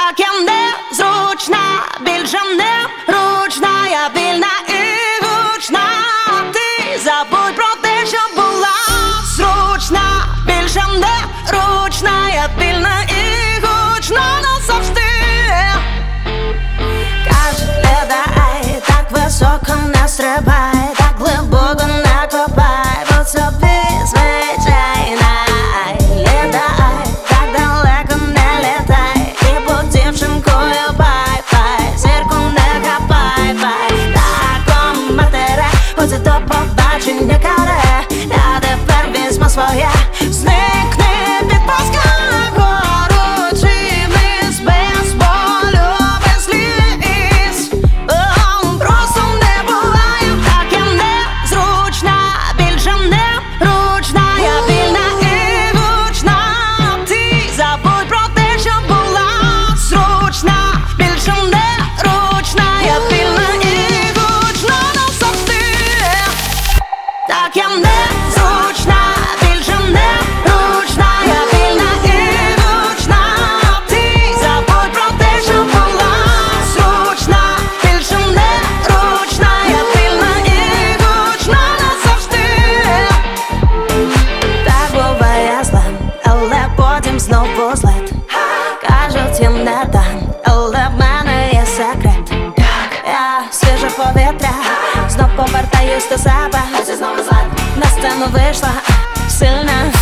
Так я незручна, більше неручна, я вільна і гучна. Ти забудь про те, що була зручна, більше неручна, я вільна і гучна назавжди. Каже, ледай, так високо не стрибай, так глибоко не копай, будь собі звичайна. Ледай, так далеко не літай, і будь дівчинкою бай-бай, зірку не хапай, бай. Так, матере, хоч до побачення каре, я тепер візьму своє, зникни від паска гору, чимось без болю, без сліз. Просто не буваю, так я незручна, більше неручна, я вільна і гучна. Ти забудь про те, що була зручна, більше неручна, я вільна і гучна назавжди. Так я незручна, більше неручна, я вільна і гучна. Ти забудь про те, що була зручна, більше неручна, я вільна і гучна назавжди. Так буває зле, але потім знову злет. Кажуть, їм не дам, але в мене є секрет. Я свіже повітря, знов повертаюсь до себе. На сцену вийшла сильна,